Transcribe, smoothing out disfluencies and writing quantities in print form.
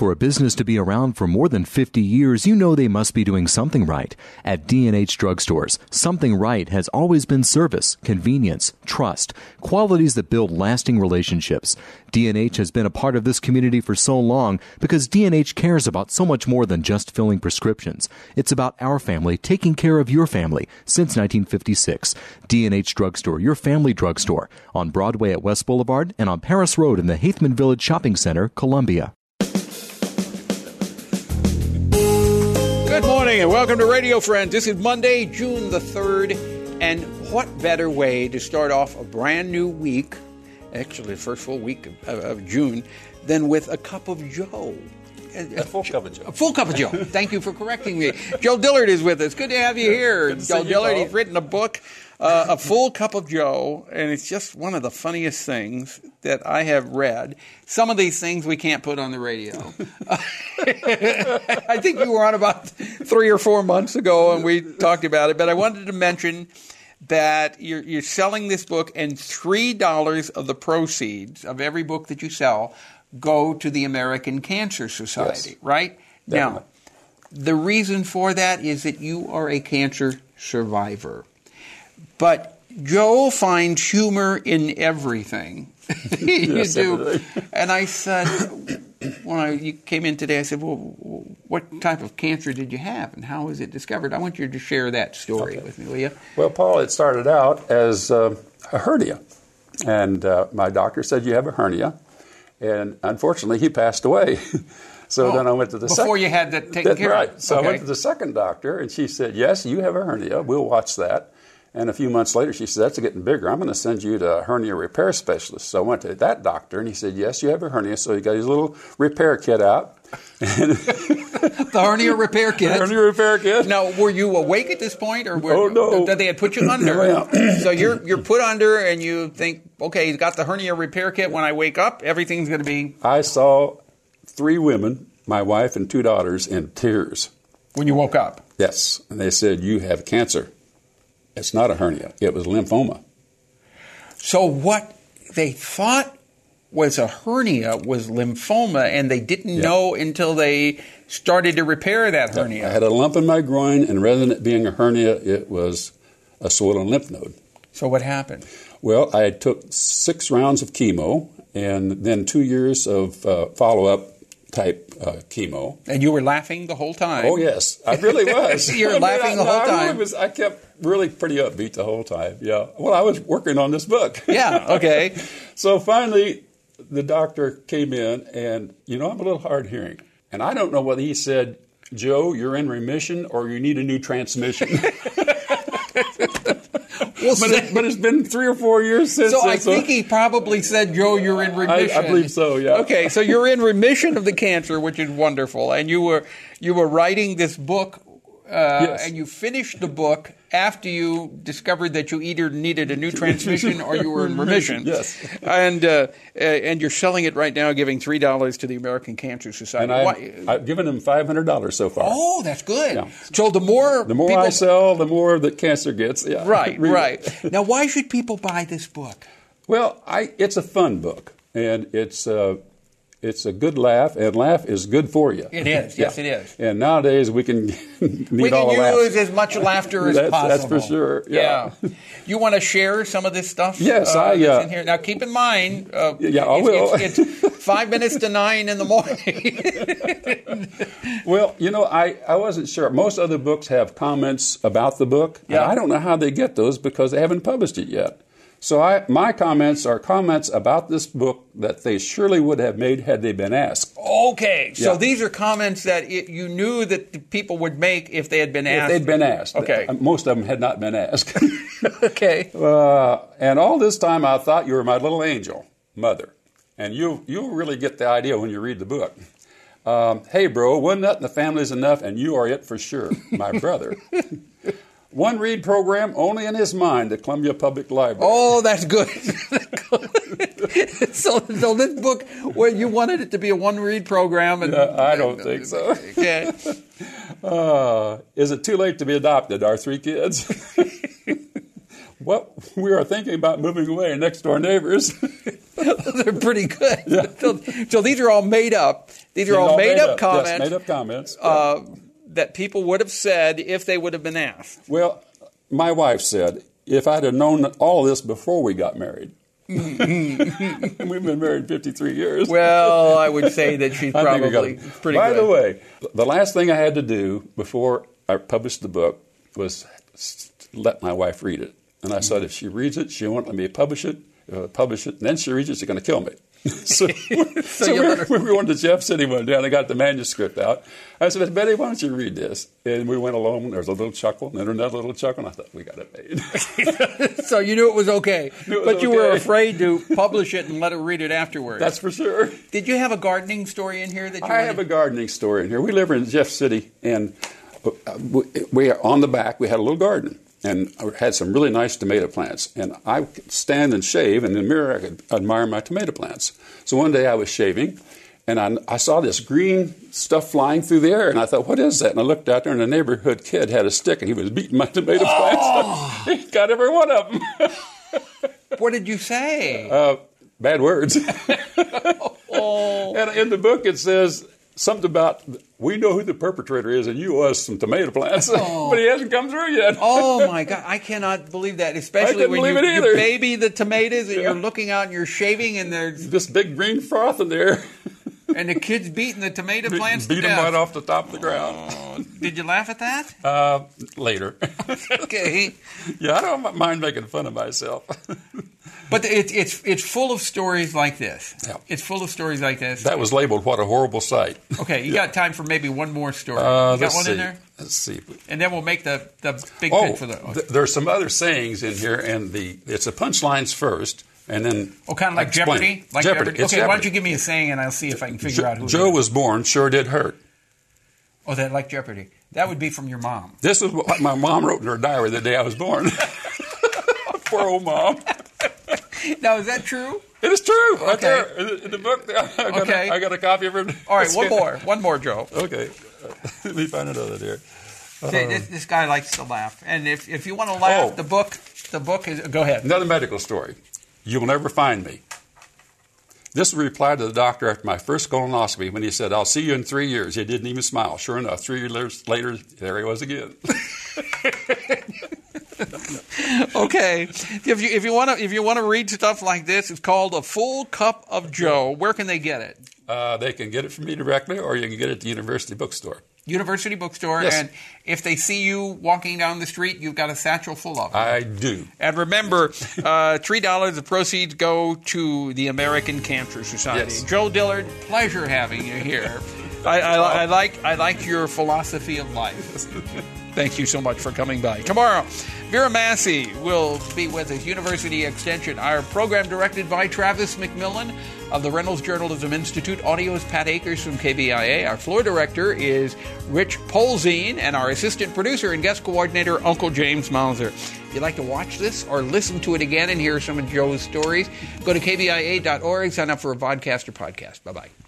For a business to be around for more than 50 years, you know they must be doing something right. At D&H Drugstores, something right has always been service, convenience, trust, qualities that build lasting relationships. D&H has been a part of this community for so long because D&H cares about so much more than just filling prescriptions. It's about our family taking care of your family since 1956. D&H Drugstore, your family drugstore, on Broadway at West Boulevard and on Paris Road in the Haithman Village Shopping Center, Columbia. Good morning and welcome to Radio Friends. This is Monday, June the 3rd, and what better way to start off a brand new week, actually the first full week of June, than with a cup of Joe. A full cup of Joe. A full cup of Joe. Thank you for correcting me. Joe Dillard is with us. Good to have you here. Joe Dillard, he's written a book, A Full Cup of Joe, and it's just one of the funniest things that I have read. Some of these things we can't put on the radio. I think you were on about 3 or 4 months ago, and we talked about it, but I wanted to mention that you're selling this book, and $3 of the proceeds of every book that you sell go to the American Cancer Society, yes, right? Definitely. Now, the reason for that is that you are a cancer survivor. But Joe finds humor in everything. You yes, do. definitely. And I said, when you came in today, I said, well, what type of cancer did you have and how was it discovered? I want you to share that story with me, will you? Well, Paul, it started out as a hernia. And my doctor said, you have a hernia. And unfortunately, he passed away. So then I went to the before you had that taken care of. Right. So I went to the second doctor, and she said, yes, you have a hernia. We'll watch that. And a few months later, she said, that's getting bigger. I'm going to send you to a hernia repair specialist. So I went to that doctor, and he said, yes, you have a hernia. So he got his little repair kit out. The hernia repair kit. The hernia repair kit. Now, were you awake at this point, or no. They had put you under? Yeah. So you're put under, and you think, okay, he's got the hernia repair kit. When I wake up, everything's going to be. I saw 3 women, my wife and 2 daughters, in tears. When you woke up? Yes, and they said, you have cancer. It's not a hernia. It was lymphoma. So what they thought was a hernia was lymphoma, and they didn't know until they started to repair that hernia. I had a lump in my groin, and rather than it being a hernia, it was a swollen lymph node. So what happened? Well, I took 6 rounds of chemo, and then 2 years of follow-up type chemo. And you were laughing the whole time? Oh, yes. I really was. You're laughing the whole time? I kept really pretty upbeat the whole time, yeah. Well, I was working on this book. Yeah, okay. So finally, the doctor came in, and, I'm a little hard hearing. And I don't know whether he said, Joe, you're in remission, or you need a new transmission. But it's been 3 or 4 years since. So I think he probably said, Joe, you're in remission. I believe so, yeah. Okay, so you're in remission of the cancer, which is wonderful. And you were writing this book, yes. And you finished the book after you discovered that you either needed a new transmission or you were in remission. Yes. And you're selling it right now, giving $3 to the American Cancer Society. And I've given them $500 so far. Oh, that's good. Yeah. So the more people I sell, the more that cancer gets. Yeah. Right, right. Now, why should people buy this book? Well, it's a fun book, and it's a good laugh, and laugh is good for you. It is. Yes, it is. And nowadays we can we all can laughs. use as much laughter as possible. That's for sure. Yeah. You want to share some of this stuff? Yes, that's in here. Now, keep in mind. I will. It's 5 minutes to 9 in the morning. Well, I wasn't sure. Most other books have comments about the book. Yeah. And I don't know how they get those because they haven't published it yet. So my comments are comments about this book that they surely would have made had they been asked. Okay. So these are comments that you knew that the people would make if they had been asked. If they'd been asked. Okay. Most of them had not been asked. Okay. And all this time I thought you were my little angel, mother. And you'll really get the idea when you read the book. Hey, bro, 1 nut in the family is enough, and you are it for sure, my brother. 1 read program only in his mind at Columbia Public Library. Oh, that's good. So this book, well, you wanted it to be a 1 read program. And, I don't think so. Okay. Is it too late to be adopted, our 3 kids? Well, we are thinking about moving away, next door neighbors. They're pretty good. Yeah. So these are all made up. These are all made-up comments. Yes, made-up comments. That people would have said if they would have been asked. Well, my wife said, if I'd have known all this before we got married. We've been married 53 years. Well, I would say that she's probably pretty By good. the way, the last thing I had to do before I published the book was let my wife read it. And I said, if she reads it, she won't let me publish it. If I publish it, and then she reads it, she's going to kill me. So we were going to Jeff City one day, and I got the manuscript out. I said, Betty, why don't you read this? And we went along, and there was a little chuckle, and then another little chuckle, and I thought, we got it made. So you knew it was okay, but you okay. were afraid to publish it and let her read it afterwards. That's for sure. Did you have a gardening story in here that you I have a gardening story in here. We live in Jeff City, and we are on the back. We had a little garden, and I had some really nice tomato plants. And I could stand and shave, and in the mirror I could admire my tomato plants. So one day I was shaving, and I saw this green stuff flying through the air, and I thought, what is that? And I looked out there, and a neighborhood kid had a stick, and he was beating my tomato plants. He got every one of them. What did you say? Bad words. Oh. And in the book it says something about, we know who the perpetrator is, and you owe us some tomato plants. Oh. But he hasn't come through yet. Oh, my God. I cannot believe that, especially when you baby the tomatoes and you're looking out and you're shaving and there's this big green froth in there. And the kid's beating the tomato plants to Beat death. them right off the top of the ground. Oh, did you laugh at that? Later. Okay. Yeah, I don't mind making fun of myself. But it's full of stories like this. Yeah. It's full of stories like this. That was labeled, what a horrible sight. Okay, you got time for maybe one more story. You got one in there? Let's see. And then we'll make the big pitch for the... There's some other sayings in here, and it's the punchlines first, and then... Oh, kind of like Jeopardy? Like Jeopardy. Okay, Jeopardy. why don't you give me a saying, and I'll see if I can figure out who Joe it is. was born, sure did hurt. Oh, that like Jeopardy. That would be from your mom. This is what my mom wrote in her diary the day I was born. Poor old mom. Now, is that true? It is true. Right Okay. there in the book. I got a copy of it. All right, one more, Joe. Okay. Let me find another there. See, this guy likes to laugh. And if you want to laugh, the book is... Go ahead. Another medical story. You will never find me. This was a reply to the doctor after my first colonoscopy when he said, I'll see you in 3 years. He didn't even smile. Sure enough, 3 years later, there he was again. Okay. If you want to read stuff like this, it's called A Full Cup of Joe. Where can they get it? They can get it from me directly, or you can get it at the University Bookstore. University Bookstore. Yes. And if they see you walking down the street, you've got a satchel full of them. I do. And remember, $3 of proceeds go to the American Cancer Society. Yes. Joe Dillard, pleasure having you here. I like your philosophy of life. Thank you so much for coming by. Tomorrow, Vera Massey will be with us, University Extension. Our program directed by Travis McMillan of the Reynolds Journalism Institute. Audio is Pat Akers from KBIA. Our floor director is Rich Polzine, and our assistant producer and guest coordinator, Uncle James Mauser. If you'd like to watch this or listen to it again and hear some of Joe's stories, go to kbia.org, sign up for a vodcast or podcast. Bye-bye.